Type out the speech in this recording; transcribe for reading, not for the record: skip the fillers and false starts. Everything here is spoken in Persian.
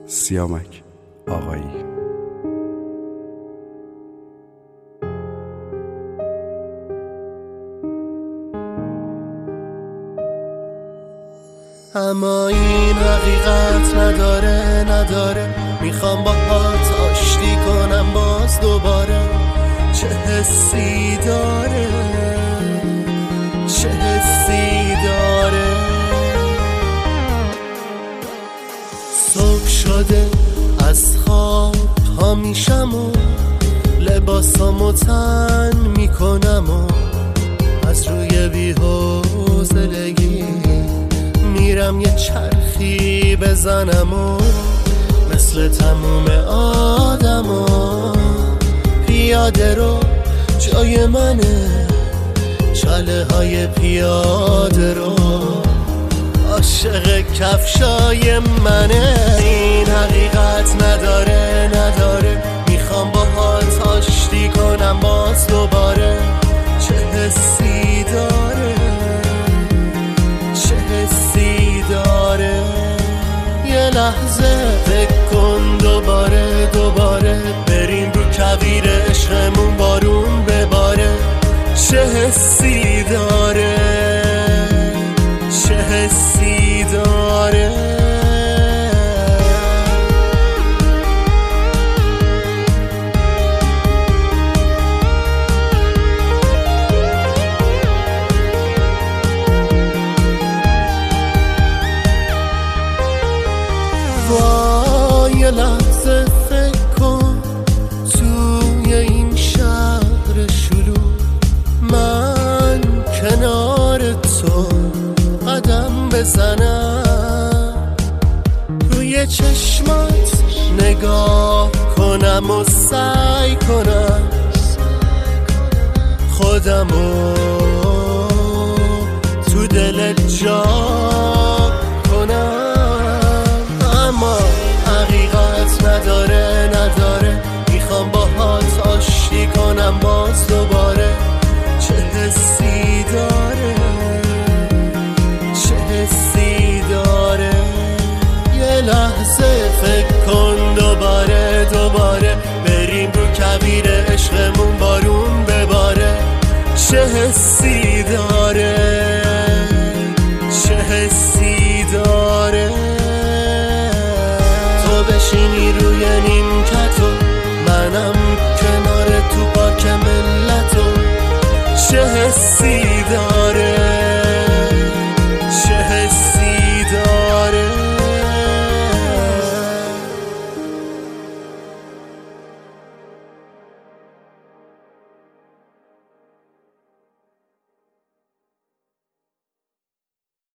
سیامک آقایی. اما این حقیقت نداره میخوام باهات آشتی کنم باز دوباره. چه حسی داره صبح شده از خواب پا میشم و لباسامو تن میکنم و از روی بی‌حوصلگی میرم یه چرخی بزنم و مثل تموم آدما پیاده رو جای منه، چاله های پیاده رو عاشق کفشای منه. این حقیقت نداره میخوام باهات آشتی کنم باز دوباره. چه حسی داره یه لحظه فکر کن دوباره بریم رو کویر عشقمون بارون بباره. چه حسی داره وای یه لحظه فکر کن توی این شهر شلوغ من کنار تو قدم بزنم، روی چشمات نگاه کنم و سعی کنم خودمو تو دلت جا کنم. اما حقیقت نداره میخوام باهات آشتی کنم باز دوباره. چه حسی داره یه لحظه فکر کن دوباره بریم رو کویر عشقمون بارون بباره. چه حسی داره تو بشینی روی نیمکتو منم کنار تو پارک ملتو. چه حسی داره